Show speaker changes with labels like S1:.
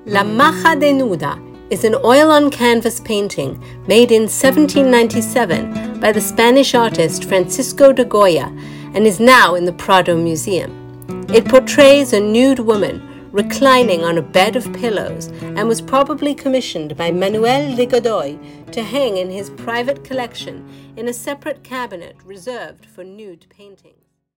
S1: La Maja Desnuda is an oil-on-canvas painting made in 1797 by the Spanish artist Francisco de Goya and is now in the Prado Museum. It portrays a nude woman reclining on a bed of pillows and was probably commissioned by Manuel de Godoy to hang in his private collection in a separate cabinet reserved for nude paintings.